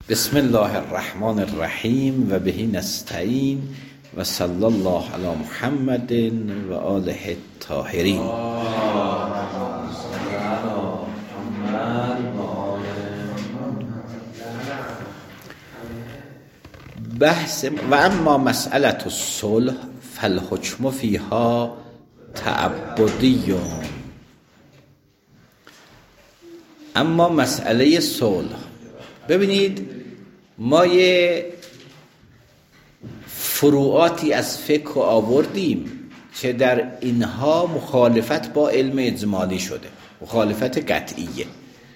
بسم الله الرحمن الرحیم و بهی نستعین و صلی الله علی محمد و آله الطاهرین. بحث و اما مسئله الصلح فالحکم فیها تعبدی. اما مسئله صلح، ببینید ما یه فروعاتی از فقه آوردیم که در اینها مخالفت با علم اجمالی شده، مخالفت قطعیه.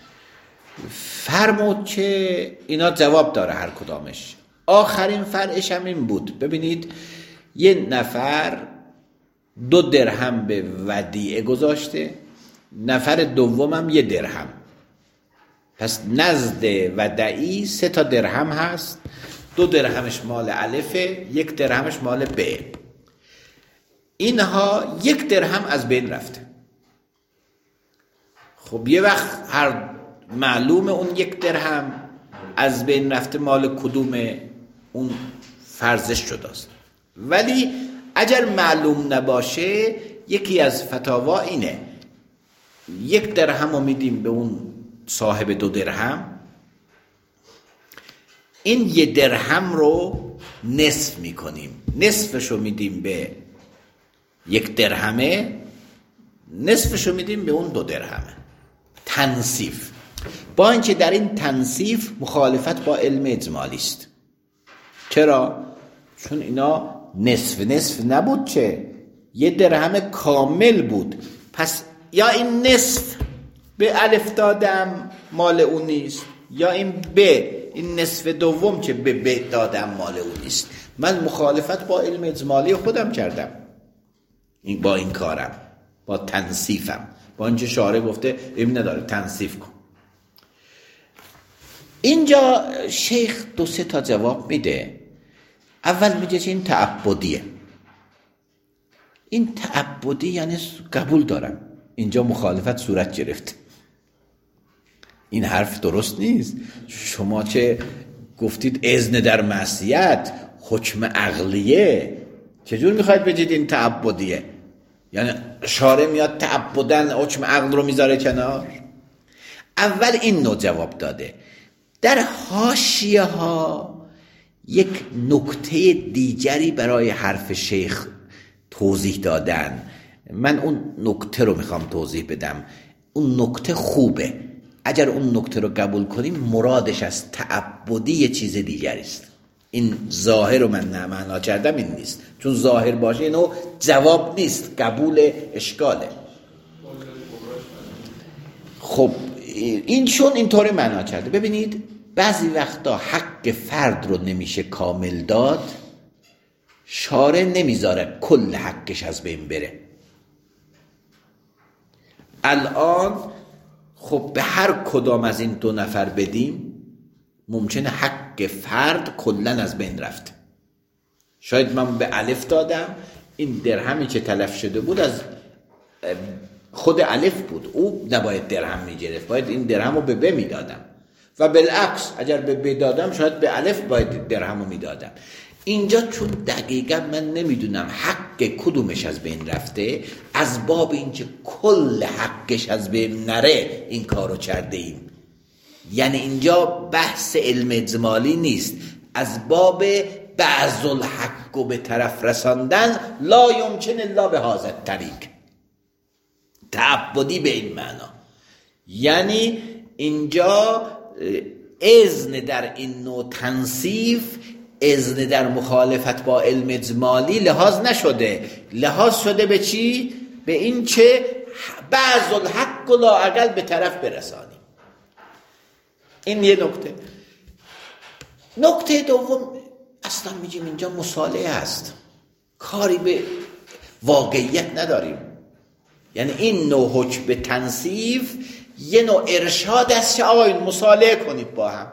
فرمود که اینا جواب داره هر کدامش. آخرین فرعش هم این بود، ببینید یه نفر 2 درهم به ودیعه گذاشته، نفر دومم 1 درهم، پس نزد ودعی 3 درهم هست. 2 درهمش مال الفه، 1 درهمش مال ب. اینها 1 درهم از بین رفته. خب یه وقت هر معلوم اون 1 درهم از بین رفته مال کدوم اون فرضش شداست. ولی اگر معلوم نباشه یکی از فتاوا اینه 1 درهم رو میدیم به اون صاحب 2 درهم، این 1 درهم رو نصف میکنیم، نصفش رو میدیم به 1 درهمه، نصفش رو میدیم به اون 2 درهمه. تنصیف. با اینکه در این تنصیف مخالفت با علم اجمالی است. چرا؟ چون اینا نصف نبود، چه 1 درهم کامل بود. پس یا این نصف به الف دادم مال اون نیست، یا این ب، این نصف دوم که به ب دادم مال اون نیست. من مخالفت با علم اجمالی خودم کردم با این کارم، با تنصیفم، با اینکه شارع گفته علم نداره تنصیف کن. اینجا شیخ 2-3 تا جواب میده. اول میگه که این تعبدیه. این تعبدی یعنی قبول دارم، اینجا مخالفت صورت گرفت. این حرف درست نیست. شما چه گفتید اذن در معصیت حکم عقلیه، چجور میخواید بگید این تعبدیه؟ یعنی شارع میاد تعبدن حکم عقل رو میذاره کنار؟ اول این نوع جواب داده. در حاشیه ها یک نکته دیگری برای حرف شیخ توضیح دادن. من اون نکته رو میخوام توضیح بدم. اون نکته خوبه. اگر اون نکته رو قبول کنیم مرادش از تعبدی یه چیز دیگری است. این ظاهر رو من نمعنا کردم این نیست، چون ظاهر باشه اینو جواب نیست، قبول اشکاله. خب این چون اینطوری معنا کرده. ببینید بعضی وقتا حق فرد رو نمیشه کامل داد، شارع نمیذاره کل حقش از بین بره. الان خب به هر کدام از این 2 نفر بدیم ممکنه حق فرد کلن از بین رفت. شاید من به الف دادم، این درهمی که تلف شده بود از خود الف بود، او نباید درهم میگرفت، باید این درهم رو به ب میدادم، و بالعکس اگر به ب دادم شاید به الف باید درهم رو میدادم. اینجا چون دقیقا من نمیدونم حق کدومش از بین رفته، از باب اینکه کل حقش از بین نره این کارو کرده ایم. یعنی اینجا بحث علم اجمالی نیست، از باب بعض الحق رو به طرف رساندن، لا یمکن الا به هذا الطریق، تعبدی به این معنا. یعنی اینجا اذن در این نوع تنصیف، اذن در مخالفت با علم اجمالی لحاظ نشده. لحاظ شده به چی؟ به این که بعض الحق لا اقل به طرف برسانیم. این یه نکته. نکته دوم، اصلا میگیم اینجا مصالحه است، کاری به واقعیت نداریم. یعنی این نوع حکم به تنصیف یه نوع ارشاد است که آقا این مصالحه کنید با هم.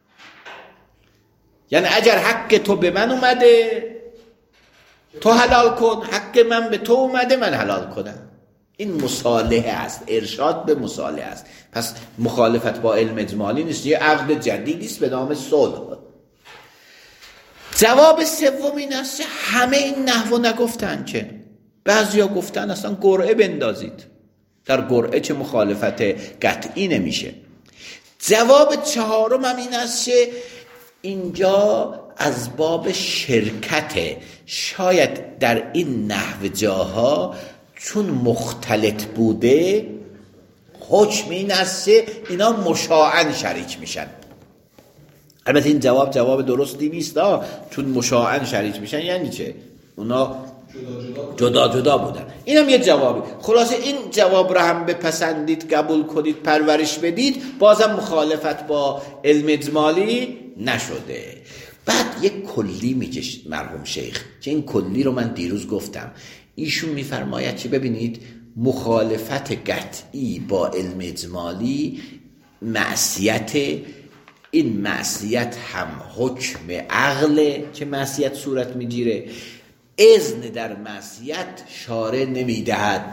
یعنی اگر حق تو به من اومده تو حلال کن، حق من به تو اومده من حلال کنم. این مصالحه است، ارشاد به مصالحه است. پس مخالفت با علم اجمالی نیست، یه عقد جدیدی است به نام صلح. جواب سوم این است که همه این نحو نگفتن، که بعضیا گفتن اصلا قرعه بندازید، در قرعه چه مخالفت قطعی نمیشه. جواب چهارم هم این است که اینجا از باب شرکت، شاید در این نحو جاها چون مختلط بوده حکم این است که اینا مشاعاً شریک میشن. البته این جواب درستی نیست، چون مشاعاً شریک میشن یعنی چه؟ اونا جدا بودن. اینم یه جوابی. خلاصه این جواب رو هم بپسندید، قبول کنید، پرورش بدید، بازم مخالفت با علم اجمالی نشده. بعد یک کلی میگه مرحوم شیخ، که این کلی رو من دیروز گفتم. ایشون میفرماید که ببینید مخالفت قطعی با علم اجمالی معصیت، این معصیت هم حکم عقله که معصیت صورت میگیره. اذن در معصیت شارع نمیدهد،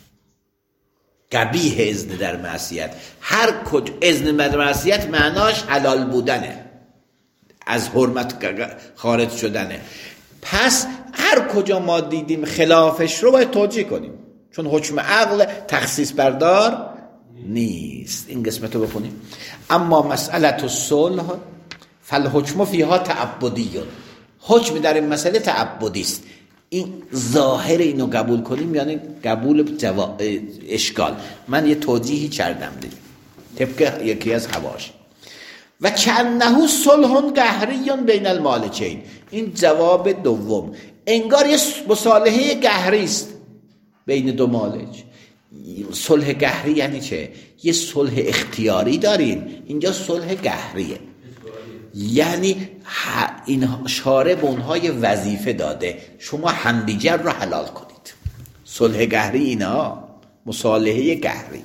قبیح اذن در معصیت. هر کجا اذن در معصیت معناش حلال بودنه، از حرمت خارج شدنه. پس هر کجا ما دیدیم خلافش رو باید توجیه کنیم، چون حکم عقل تخصیص بردار نیست. این قسمت رو بخونیم. اما مسئله الصلح فالحکم فیها تعبدیون، حکم در این مسئله تعبدی است. این ظاهر اینو قبول کنیم یعنی قبول اشکال. من یه توضیحی کردم دیگه طبق یکی از حواش. و کأنه صلح قهری بین المالکین، این جواب دوم. انگار یه مصالحه قهری است بین دو مالک. صلح قهری یعنی چه؟ یه صلح اختیاری داریم، اینجا صلح قهریه. یعنی این شارع به اونها یه وظیفه داده، شما همدیگر رو حلال کنید. صلح قهری اینا، مصالحه قهری.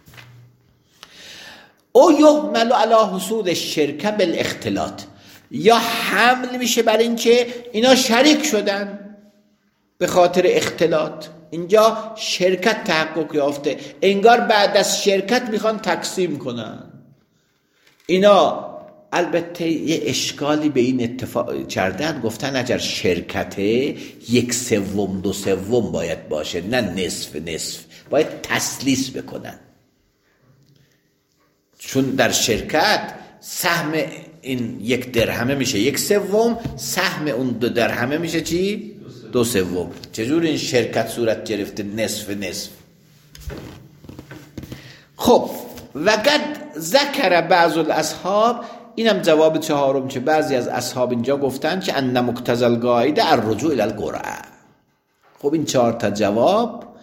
او یحمل علی حصول الشرک بالاختلاط، یا حمل میشه بر این که اینا شریک شدن به خاطر اختلاط. اینجا شرکت تحقق یافته، انگار بعد از شرکت میخوان تقسیم کنن اینا. البته یه اشکالی به این اتفاق کردن، گفتن اگر شرکت 1/3 2/3 باید باشه، نه نصف نصف، باید تسلیس بکنن. چون در شرکت سهم این 1 درهمه میشه 1/3، سهم اون 2 درهمه میشه چی؟ 2/3. چجور این شرکت صورت گرفته نصف نصف؟ خب وقد ذکر بعض الاصحاب، اینم جواب چهارم که بعضی از اصحاب اینجا گفتن که ان مقتضی القاعده الرجوع الی القرعه. خب این 4 تا جواب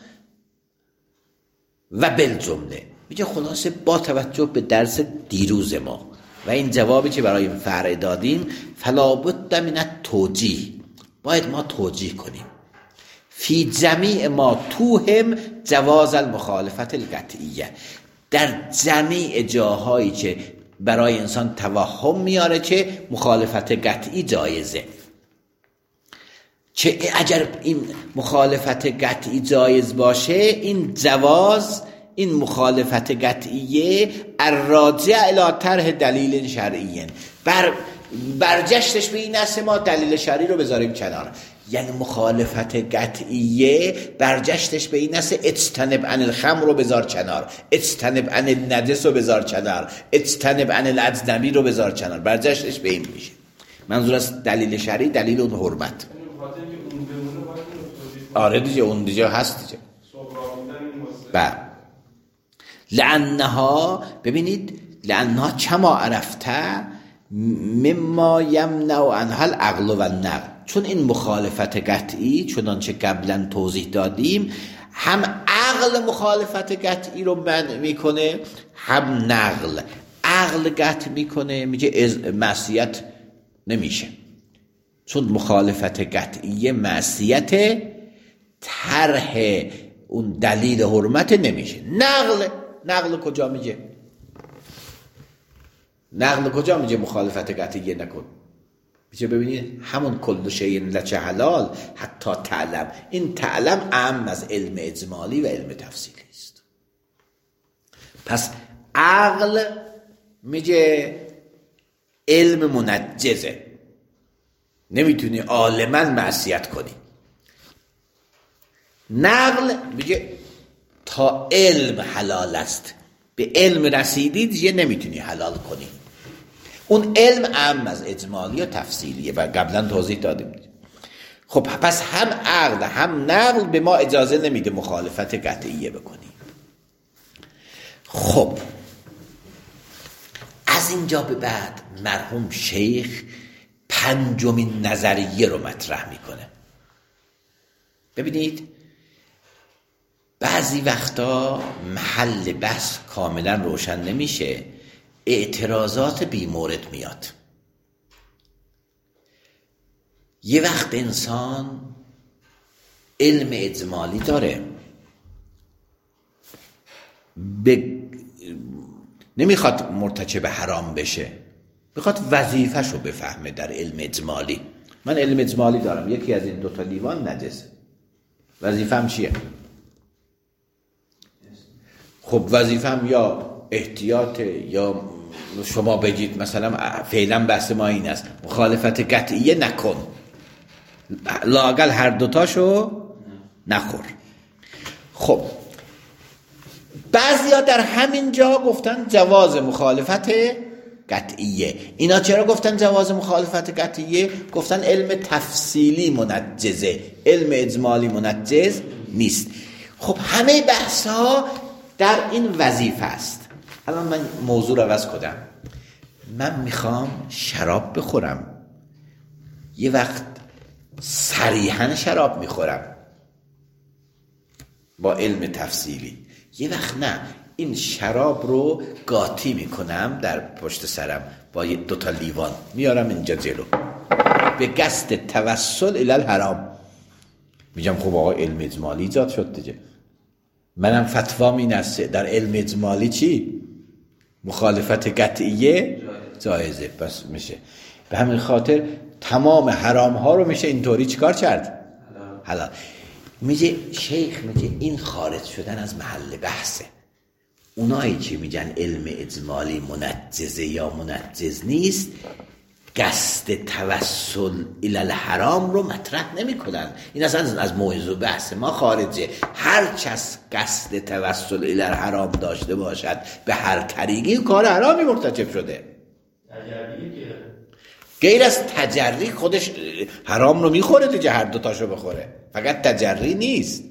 و بالجمله میگه خلاصه با توجه به درس دیروز ما و این جوابی که برای این فرع دادیم، فلا بد من التوجیه، باید ما توجیه کنیم فی جمیع ما توهم جواز المخالفت القطعیه، در جمیع جاهایی که برای انسان توهم میاره که مخالفت قطعی جایزه. که اگر این مخالفت قطعی جایز باشه، این جواز، این مخالفت قطعیه الراجع الی طرح دلیل شرعی، برجشتش به این است ما دلیل شرعی رو بذاریم کنار. یعنی مخالفت قطعیه برجشتش به این است اجتنب عن الخمر رو بذار کنار، اجتنب عن النجس رو بذار کنار، اجتنب عن الاجنبی رو بذار کنار، برجشتش به این میشه. منظور از دلیل شرعی دلیل اون حرمت. آره دیگه اون دیگه هست دیگه. لعنها، ببینید لعنها کما عرفته مما یمنع عنها العقل و النقل، چون این مخالفت قطعی چنانچه قبلا توضیح دادیم هم عقل مخالفت قطعی رو منع میکنه، هم نقل. عقل قطع میکنه، میگه معصیت نمیشه، چون مخالفت قطعی معصیت طرح اون دلیل حرمت نمیشه. نقل کجا میگه؟ نقل کجا میگه مخالفت قطعی نکن؟ میشه ببینید همون کل شیء لک حلال حتی تعلم، این تعلم اعم از علم اجمالی و علم تفصیلی است. پس عقل میگه علم منجزه، نمیتونی عالما معصیت کنی. نقل میگه تا علم حلال است، به علم رسیدی دیگه نمیتونی حلال کنی. اون علم اعم از اجمالی و تفصیلیه و قبلا توضیح دادیم. خب پس هم عقل هم نقل به ما اجازه نمیده مخالفت قطعیه بکنیم. خب از اینجا به بعد مرحوم شیخ پنجمین نظریه رو مطرح میکنه. ببینید بعضی وقتا محل بحث کاملا روشن نمیشه، اعتراضات بی مورد میاد. یه وقت انسان علم اجمالی داره، نمیخواد مرتکب حرام بشه، میخواد وظیفه‌شو بفهمه در علم اجمالی. من علم اجمالی دارم، یکی از این دوتا لیوان نجسه، وظیفه‌م چیه؟ خب وظیفه‌م یا احتیاطه یا شما بگید مثلا فعلا بحث ما این است مخالفت قطعیه نکن، لااقل هر دوتاشو نخور. خب بعضیا در همین جا گفتن جواز مخالفت قطعیه. اینا چرا گفتن جواز مخالفت قطعیه؟ گفتن علم تفصیلی منجزه، علم اجمالی منجز نیست. خب همه بحث ها در این وظیفه است. الان من موضوع رو عوض کنم، من میخوام شراب بخورم، یه وقت صریحاً شراب میخورم با علم تفصیلی، یه وقت نه، این شراب رو قاطی میکنم در پشت سرم با یه دوتا لیوان میارم اینجا جلو به قصد توسل الی الحرام. میگم خب آقا علم اجمالی ایجاد شد دیگه، منم فتوام این است در علم اجمالی چی؟ مخالفت قطعیه جایزه. پس میشه به همین خاطر تمام حرام ها رو میشه اینطوری چیکار کرد؟ حلال. میگه شیخ میگه این خارج شدن از محل بحثه. اونایی که میگن علم اجمالی منجزه یا منجز نیست، قصد توسل الی الحرام رو مطرح نمی کنن. این اصلا از موضوع بحث ما خارجه. هر کس قصد توسل الی الحرام داشته باشد به هر طریقی کار حرامی مرتکب شده. غیر از تجری خودش حرام رو میخوره دیگه، هر دوتاشو بخوره، فقط تجری نیست.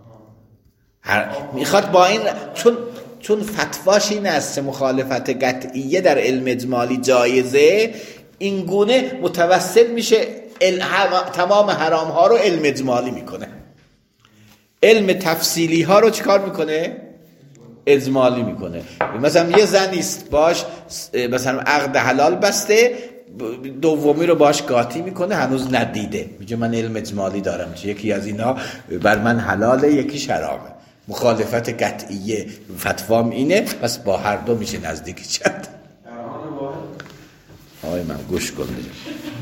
میخواد با این چون فتواش این است مخالفت قطعیه در علم اجمالی جایزه، این گونه متوسل میشه تمام حرام ها رو علم اجمالی میکنه، علم تفصیلی ها رو چیکار میکنه؟ اجمالی میکنه. مثلا یه زنیست باش مثلا عقد حلال بسته، دومی رو باش قاطی میکنه، هنوز ندیده، میگه من علم اجمالی دارم، یکی از اینا بر من حلاله یکی شرابه، مخالفت قطعیه فتوام اینه، پس با هر دو میشه نزدیکی چند. آقای من گوش کن دیگه.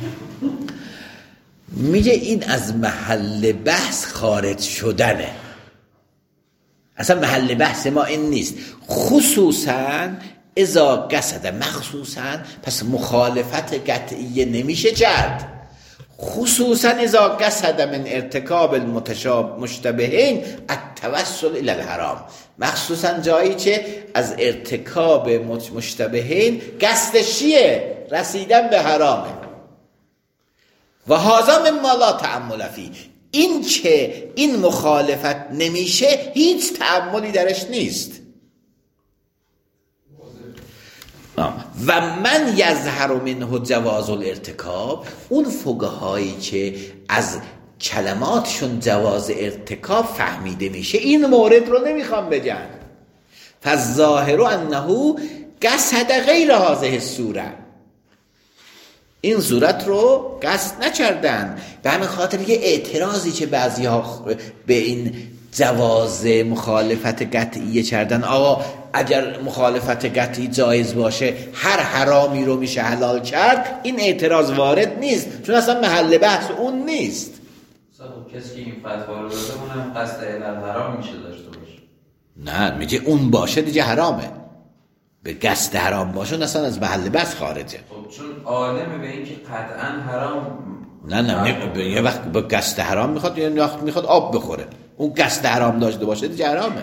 میگه این از محل بحث خارج شدنه، اصلا محل بحث ما این نیست. خصوصا اذا قصد، مخصوصا پس مخالفت قطعیه نمیشه کرد، خصوصا اذا قصد من ارتکاب المشتبهین التوسل الی الحرام، مخصوصا جایی که از ارتکاب مشتبهین قصدش چیه؟ رسیدن به حرامه. و هذا مما لا تأمل فیه، این که این مخالفت نمیشه هیچ تأملی درش نیست. و من یظهر منه جواز الارتکاب، اون فقهایی که از کلماتشون جواز ارتکاب فهمیده میشه این مورد رو نمیخوام بگن. فالظاهر انه قصد غیر هذه الصوره، این صورت رو قصد نکردن. به همین خاطر یه اعتراضی که بعضی ها به این جواز مخالفت قطعیه کردن، آقا اگر مخالفت قطعی جایز باشه هر حرامی رو میشه حلال کرد، این اعتراض وارد نیست، چون اصلا محل بحث اون نیست. خب کسی که این فتوا رو داده اونم قصد حرام میشه داشته باشه. نه میگه اون باشه دیگه حرامه، به قصد حرام باشه اصلا از محل بحث خارجه. خب چون عالمه به این که قطعا حرام. نه یه وقت به قصد حرام میخواد، یه وقت میخواد آب بخوره، اون قصد حرام داشته باشه دیگه حرامه.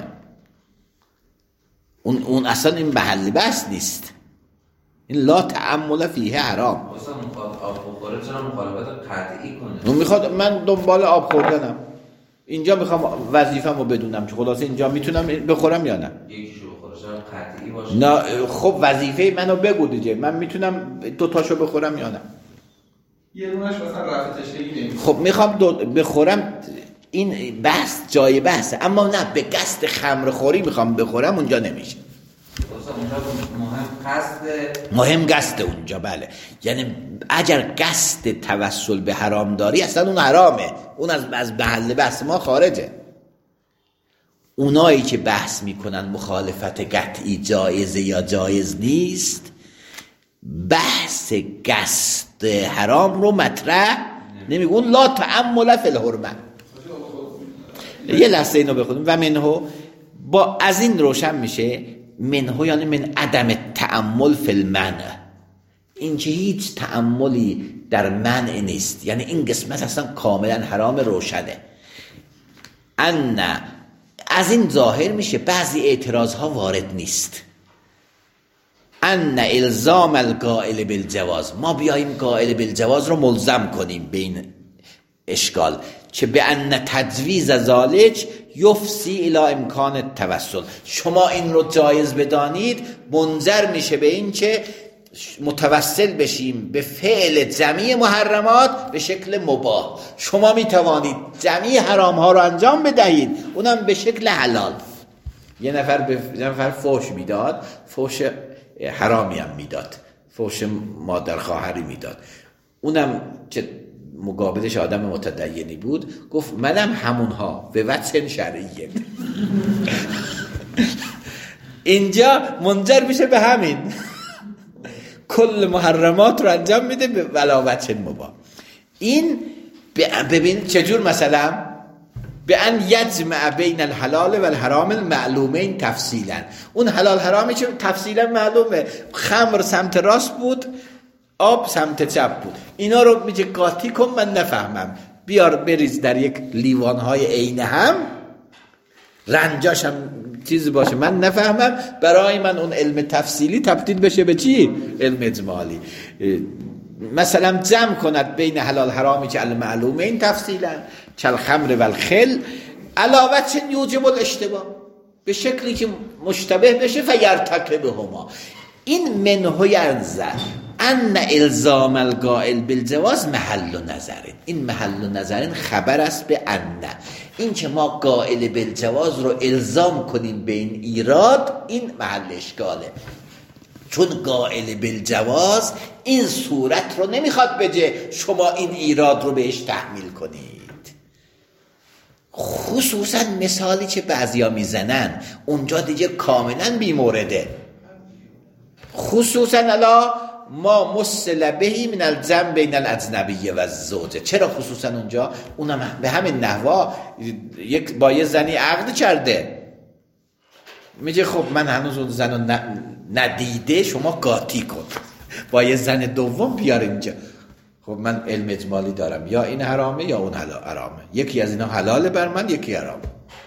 اون اصلا این محل بحث نیست. این لا تعمل فیه حرام. اصلا میخواد آب بخوره چرا مخالفت قطعی کنه؟ اون میخواد من دنبال آب خوردنم، اینجا میخوام وظیفه‌مو بدونم که خلاصه اینجا میتونم بخورم یا نه. یکیشو بخوره چرا قطعی باشه؟ نه خب وظیفه منو بگو دیگه، من میتونم دو تاشو بخورم یا نه. یه دونش مثلا رفع تشنگی نمیشه. خب میخوام بخورم، این بحث جای بحثه، اما نه به قصد خمر خوری میخوام بخورم اونجا نمیشه. مهم قصد اونجا. بله یعنی اگر قصد توسل به حرام داری اصلا اون حرامه، اون از محل بحث ما خارجه. اونایی که بحث میکنن مخالفت قطعی جایزه یا جایز نیست، بحث قصد حرام رو مطرح نمیگون. لا تعمل فی الحرمه. یه لحظه اینو بخونیم. و منهو، با از این روشن میشه منهو یعنی من عدم تأمل فی المنع، این که هیچ تأملی در منع نیست، یعنی این قسمت اصلا کاملا حرام روشنه. ان از این ظاهر میشه بعضی اعتراض ها وارد نیست. ان الزام القائل بالجواز، ما بیاییم قائل بالجواز رو ملزم کنیم به این اشکال چه به ان تجویز ذالک یفسی الی امکان التوسل، شما این رو جایز بدانید منجر میشه به این که متوسل بشیم به فعل جمیع محرمات به شکل مباح. شما میتوانید جمیع حرام ها رو انجام بدهید اونم به شکل حلال. یه نفر فوش میداد، فوش حرامی هم میداد، فوش مادر خواهری میداد، اونم که مقابلش آدم متدینی بود گفت منم همونها به وجه شرعیه. اینجا منجر میشه به همین، کل محرمات رو انجام میده به وجه مباح. این ببین چجور، مثلا به ان یجمع بین الحلال و الحرام المعلومین تفصیلا، اون حلال حرامی که تفصیلا معلومه، خمر سمت راست بود آب سمت چپ بود، اینا رو میگه قاطی کن من نفهمم، بیار بریز در یک لیوانهای عین هم، رنجاش هم چیزی باشه من نفهمم، برای من اون علم تفصیلی تبدیل بشه به چی؟ علم اجمالی. مثلا جمع کند بین حلال حرامی که المعلومین تفصیلا کل خمر و الخل علاوه چن یوجب الاشتباه، به شکلی که مشتبه بشه فیرتکبهما. این منهو ینظر ان الزام القائل بالجواز محل نظر، این محل نظر خبر است به ان، این که ما قائل بالجواز رو الزام کنیم به این ایراد، این محل اشکاله، چون قائل بالجواز این صورت رو نمیخواد بگه شما این ایراد رو بهش تحمیل کنید. خصوصا مثالی که بعضیا میزنن اونجا دیگه کاملا بی مورده، خصوصا الا ما مسل بهی من الجمع بین الاجنبی و الزوجه. چرا خصوصا اونجا؟ اونم به همین نحوا یک با یه زنی عقد کرده، میگه خب من هنوز اون زن رو ندیده، شما قاطی کن با یه زن دوم بیار اینجا. خب من علم اجمالی دارم، یا این حرامه یا اون حرامه، یکی از اینا حلاله بر من یکی حرامه.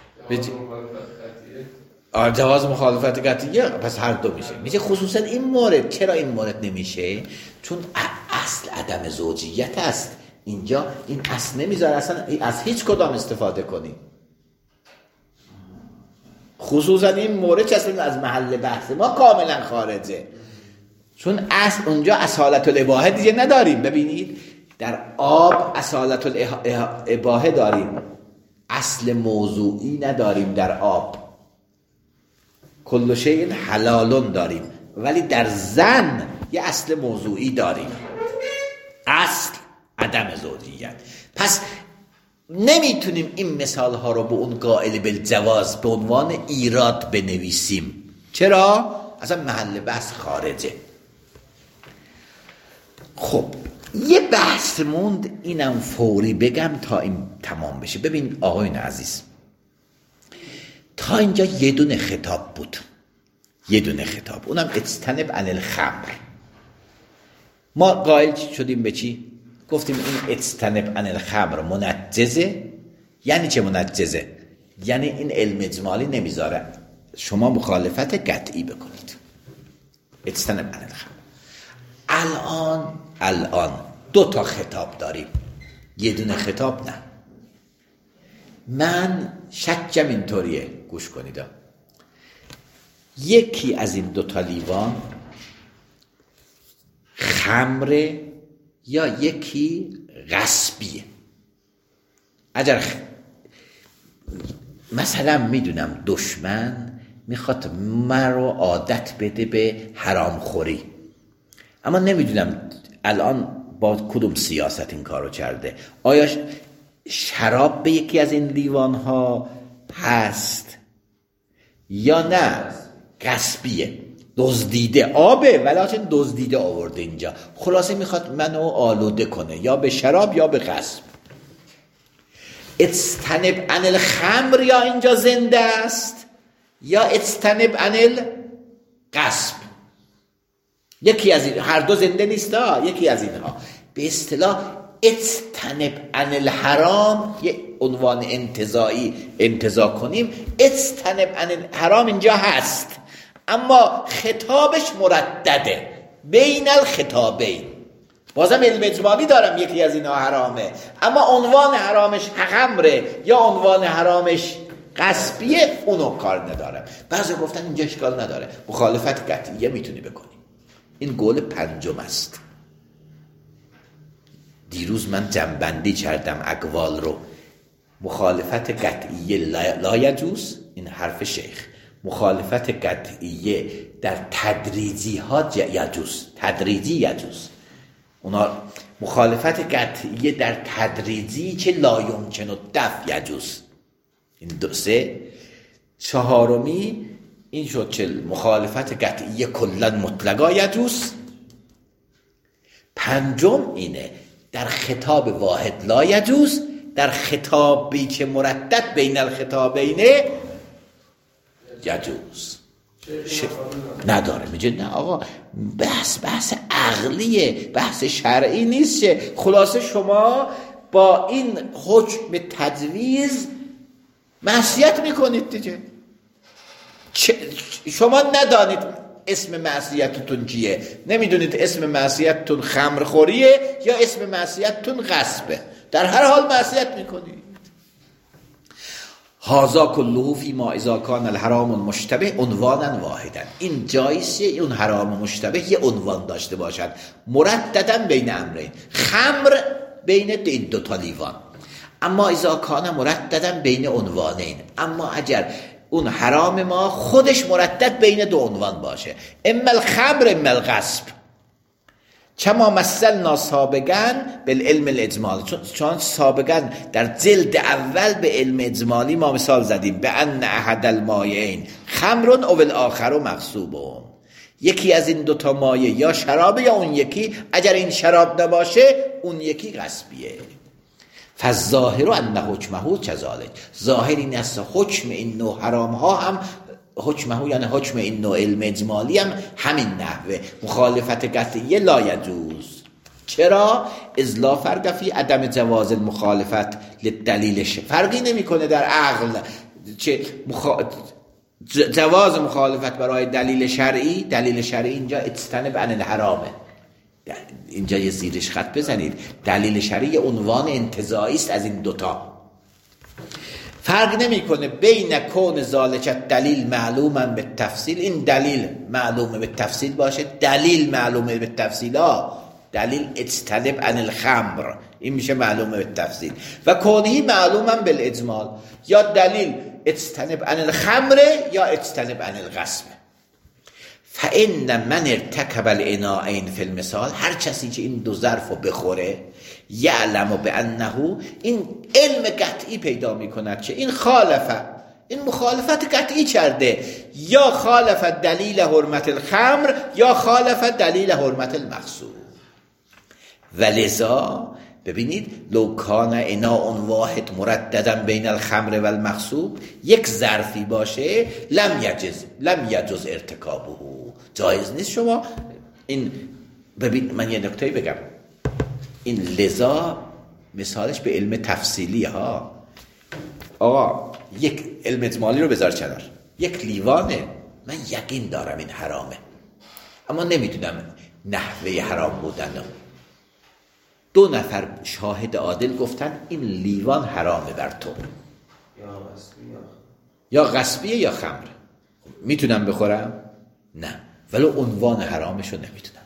جواز مخالفت قطعیه، پس هر دو میشه. میشه خصوصا این مورد. چرا این مورد نمیشه؟ چون اصل عدم زوجیت است اینجا، این اصل نمیذاره اصلا از هیچ کدام استفاده کنی، خصوصا این مورد که اصلا از محل بحث ما کاملا خارجه، چون اصل اونجا اصالت الاباحه دیگه نداریم. ببینید در آب اصالت الاباحه داریم، اصل موضوعی نداریم در آب، کل شیء حلالون داریم، ولی در زن یه اصل موضوعی داریم، اصل عدم زوجیت. پس نمیتونیم این مثال ها رو به اون قائل بالجواز به عنوان ایراد بنویسیم چرا؟ اصلا محل بحث خارجه. خب یه بحث موند، اینم فوری بگم تا این تمام بشه. ببین آقایون عزیز، تا اینجا یه دونه خطاب بود، یه دونه خطاب، اونم اجتنب عن الخمر. ما قائل شدیم به چی؟ گفتیم این اجتنب عن الخمر منجزه. یعنی چه منجزه؟ یعنی این علم اجمالی نمیذاره شما مخالفت قطعی بکنید. اجتنب عن الخمر. الان 2 خطاب داریم، یه دونه خطاب نه. من شکم اینطوریه، گوش کنید. یکی از این 2 لیوان خمره یا یکی غصبیه. اگر مثلا میدونم دشمن میخواد من رو عادت بده به حرام خوری، اما نمیدونم الان با کدوم سیاست این کارو کرده. آیا شراب به یکی از این لیوان ها هست یا نه غصبیه، دزدیده، آبه ولیکن دزدیده آورده اینجا، خلاصه میخواد منو آلوده کنه یا به شراب یا به غصب. اجتنب عن الخمر یا اینجا زنده است یا اجتنب عن الغصب. یکی از این، هر دو زنده نیست ها، یکی از اینها. به اصطلاح اجتنب عن الحرام یه عنوان انتزاع کنیم. اجتنب عن الحرام اینجا هست، اما خطابش مردده بین الخطابین. بازم علم اجمالی دارم یکی از اینها حرامه، اما عنوان حرامش خمره یا عنوان حرامش غصبیه، اونو کار ندارم. بعضی گفتن اینجا اشکال نداره، مخالفت قطعیه میتونی بکنی. این قول 5 است. دیروز من جمع‌بندی کردم اقوال رو. مخالفت قطعیه لا یجوز، این حرف شیخ. مخالفت قطعیه در تدریجی ها یجوز، تدریجی یجوز. اونا مخالفت قطعیه در تدریجی که لا یمکن الدفع یجوز. این 2 3 چهارمی این شد که مخالفت قطعیه کلا مطلقا یجوز. 5 اینه در خطاب واحد لا یجوز، در خطابی که مردد بین الخطابین یجوز. نداره. میگه نه آقا، بحث عقلیه، بحث شرعی نیست. خلاصه شما با این حکم تجویز معصیت میکنید دیگه. شما ندانید اسم معصیتتون چیه، نمیدونید اسم معصیتتون خمرخوریه یا اسم معصیتتون غصبه، در هر حال معصیت میکنید. هذا كله فيما اذا كان الحرام المشتبه عنوانا واحدا. این جایزه اون حرام مشتبه یه عنوان داشته باشد مرددن بین امرین، خمر بین این 2 لیوان، اما اذا کان مرددن بین عنوانین، اما اگر اون حرام ما خودش مردد بین 2 عنوان باشه، اما الخمر اما الغصب. کما مثلنا سابقا بالعلم الاجمالی، چون سابقا در جلد اول به علم اجمالی ما مثال زدیم به ان احد المایعین خمر او الاخر مغصوب. یکی از این 2 مایه یا شراب یا اون یکی، اگر این شراب نباشه اون یکی غصبیه. فالظاهر ان حکمه کذالک، ظاهر این است حکم این نوع حرام ها هم حکمه، یعنی حکم این نوع علم اجمالی هم همین نحوه. مخالفت قطعیه لا یجوز. چرا؟ اذ لا فرق فی عدم جواز المخالفت للدلیل. فرقی نمیکنه در عقل چه جواز مخالفت برای دلیل شرعی. دلیل شرعی اینجا اجتنب عن الحرامه. اینجا یه زیرش خط بزنید. دلیل شرعی عنوان انتزاعی است از این 2. فرق نمیکنه بین کون ذالک دلیل معلوما به تفصیل، این دلیل معلومه به تفصیل باشه، دلیل معلومه به تفصیل ها، دلیل اجتنب عن الخمر این میشه معلومه به تفصیل، و کونهی معلوما بالاجمال، یا دلیل اجتنب عن الخمر یا اجتنب عن الغصب. فان من ارتکب الاناءین فی المثال، هر کسی که این 2 ظرفو بخوره، یعلم بانه، این علم قطعی پیدا میکند که این خالفه این مخالفت قطعی کرده، یا خالف دلیل حرمت الخمر یا خالف دلیل حرمت المغصوب. ولذا ببینید لو کان اناء واحد مرددا بین الخمر و المغصوب، یک ظرفی باشه لم یجوز ارتکابه، جایز نیست شما این. ببین من یه نکته بگم، این لذا مثالش به علم تفصیلی ها. آقا یک علم اجمالی رو بذار کنار، یک لیوانه، من یقین دارم این حرامه اما نمیدونم نحوه حرام بودن. 2 نفر شاهد عادل گفتن این لیوان حرامه بر تو، یا غصبیه یا خمر. میتونم بخورم؟ نه، ولی عنوان حرامشو نمیدونم.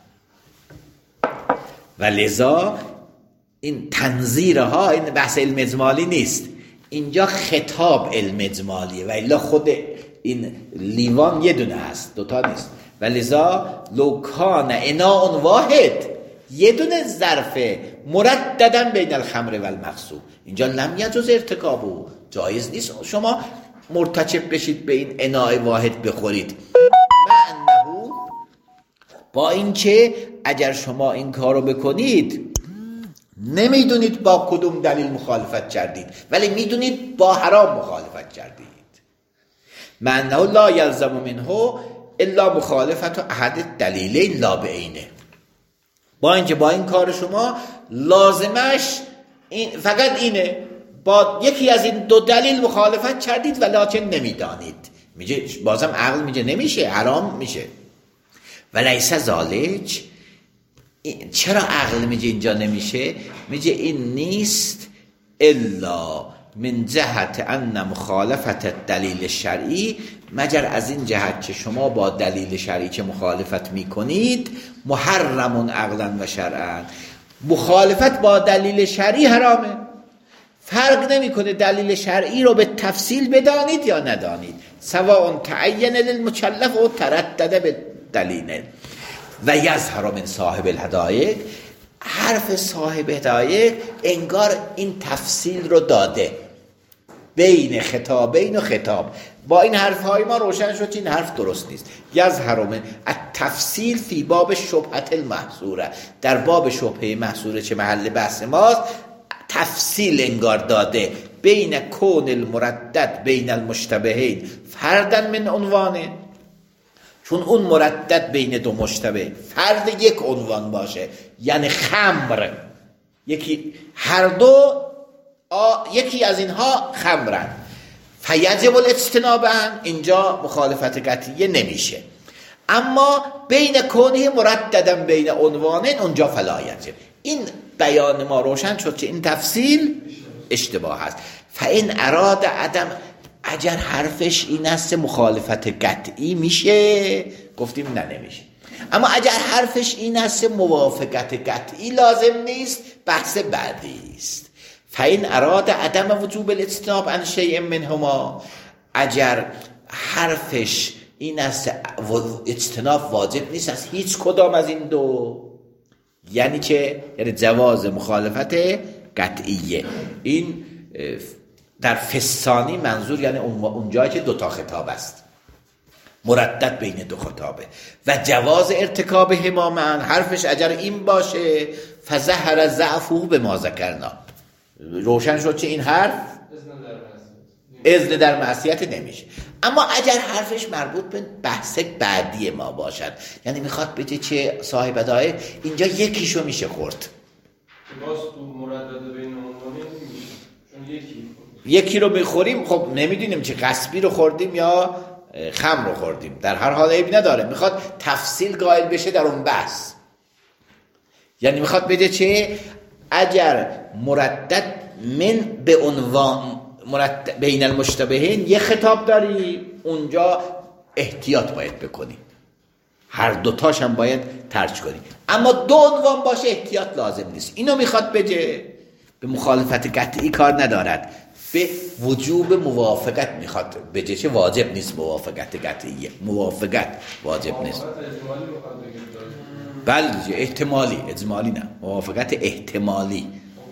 و لذا این تنظیرها این بحث علم اجمالی نیست، اینجا خطاب علم اجمالیه، و الا خود این لیوان یه دونه هست، 2 تا نیست. و لذا لو کان اناء واحد، یه دونه ظرفه مرددن بین الخمر و المغصوب، اینجا لم یجوز ارتکابه، جایز نیست شما مرتکب بشید به این اناء واحد بخورید. معنه با اینکه اگر شما این کارو بکنید نمیدونید با کدوم دلیل مخالفت کردید، ولی میدونید با حرام مخالفت کردید. معنه لا یلزم منه الا مخالفت احد دلیلین لا بعینه، با اینکه با این کار شما لازمش فقط اینه، با یکی از این 2 دلیل مخالفت کردید ولکن نمیدانید. میگه بازم عقل میگه نمیشه، حرام میشه. ولیس ذالک، چرا عقل میگه اینجا نمیشه؟ میگه این نیست الا من جهت ان مخالفت دلیل شرعی، مگر از این جهت که شما با دلیل شرعی که مخالفت میکنید محرمون عقلا و شرعا، مخالفت با دلیل شرعی حرامه. فرق نمیکنه دلیل شرعی رو به تفصیل بدانید یا ندانید، سواء تعین للمکلف و تردد به دلیل. و یظهر من صاحب الهدایق، حرف صاحب هدایق انگار این تفصیل رو داده بین خطابین و خطاب. با این حرفهای ما روشن شد این حرف درست نیست. یظهر من التفصیل فی باب شبهت المحظوره، در باب شبهه محظوره چه محل بحث ماست، تفصیل انگار داده بین کون المردد بین المشتبهین فردن من عنوانه، چون اون مردد بین 2 مشتبه فرد یک عنوان باشه، یعنی خمر، هر 2 یکی از اینها خمرن، فیجب الاجتناب عن، اینجا مخالفت قطعیه نمیشه. اما بین کونه مرددن بین عنوانین اونجا فلا یجب. این بیان ما روشن شد که این تفصیل اشتباه هست. فإن اراد عدم، اگر حرفش این است مخالفت قطعی میشه، گفتیم نه نمیشه. اما اگر حرفش این است موافقت قطعی لازم نیست، بحث بعدی است. فإن اراد عدم وجوب الاجتناب عن شیء منهما، اگر حرفش این است اجتناب واجب نیست از هیچ کدام از این 2، یعنی که جواز مخالفت قطعیه. این در فسانی منظور یعنی اونجایی که 2 تا خطاب است، مردد بین 2 خطابه، و جواز ارتکاب همامن، حرفش اگر این باشه فظهر ضعفه به ما ذکرنا، روشن شد که این حرف اذن در معصیت نمیشه. اما اگر حرفش مربوط به بحث بعدی ما باشد، یعنی میخواد بگه چه صاحب هدایق اینجا یکیشو میشه خورد، باز تو مردد بین عنوانی نمیشه، چون یکی رو بخوریم خب نمیدونیم چه غصبی رو خوردیم یا خمر رو خوردیم، در هر حال عیب نداره. میخواد تفصیل قائل بشه در اون بحث، یعنی میخواد بگه چه اگر مردد من به عنوان مرتب بین المشتبهین یه خطاب داری، اونجا احتیاط باید بکنی، هر 2 تاش هم باید ترک کنی. اما 2 عنوان باشه احتیاط لازم نیست. اینو میخواد بگه، به مخالفت قطعی کار ندارد، به وجوب موافقت میخواد بگه، چه واجب نیست موافقت قطعیه، موافقت واجب نیست. بله احتمالی، اجمالی نه، موافقت احتمالی.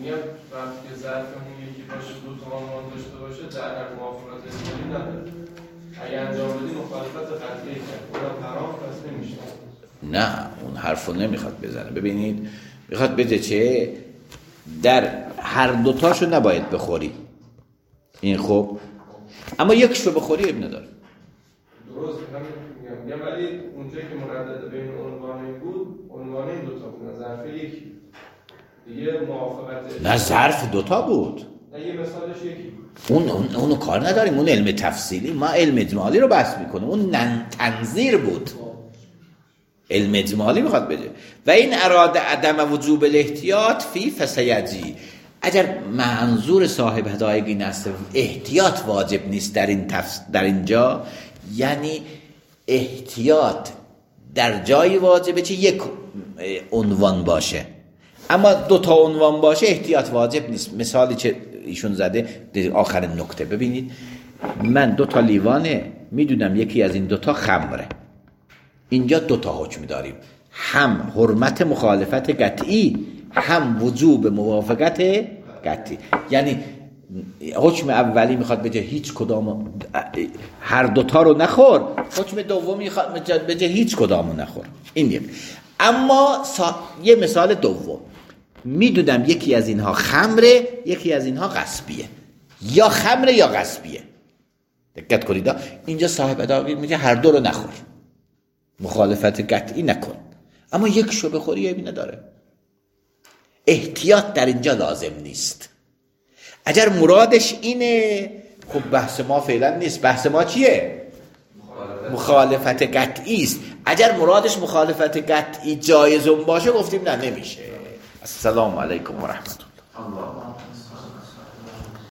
میگم وقتی که ظرفمون یکی باشه دو تا عنوان داشته باشه در موافقت اجباری نداره. اگه انجام بدی مخالفت قطعی کرد اونم حرام پس نمیشه. نه اون حرفو نمیخواد بزنه. ببینید میخواد بده چه در هر دوتاشو نباید بخوری این خب، اما یکشو بخوری ابن نداره. درست میگم ولی اونجایی که مردد بین عنوانین بود عنوانین دوتا بود، ظرف یکی دیگه موافقت نه ظرف دوتا بود. نه یه مثالش یکی بود. اونو کار نداریم، اون علم تفصیلی، ما علم اجمالی رو بحث میکنیم. اون تنظیر بود، علم اجمالی میخواد بده. و این اراده عدم وجوب الاحتیاط فی فسیجی. اگر منظور صاحب هدایق این است احتیاط واجب نیست در اینجا، یعنی احتیاط در جای واجبه چه یک عنوان باشه، اما دو تا عنوان باشه احتیاط واجب نیست. مثالی که ایشون زده در آخر نکته، ببینید من دو تا لیوانه میدونم یکی از این دو تا خمره، اینجا دو تا حکم داریم، هم حرمت مخالفت قطعی هم وجوب موافقت قطعی. یعنی حکم اولی میخواد بگه هیچ کدام هر دوتا رو نخور، حکم دومی میخواد بگه هیچ کدامو نخور. این یک. اما یه مثال دوم، میدونم یکی از اینها خمره یکی از اینها غصبیه، یا خمره یا غصبیه. دقت کنید اینجا صاحب ادعا میگه هر دو رو نخور، مخالفت قطعی نکن، اما یک شو بخوری عیبی نداره. احتیاط در اینجا لازم نیست. اگر مرادش اینه خب بحث ما فعلا نیست. بحث ما چیه؟ مخالفت قطعی است. اگر مرادش مخالفت قطعی جایز باشه گفتیم نه نمیشه. السلام علیکم و رحمت الله.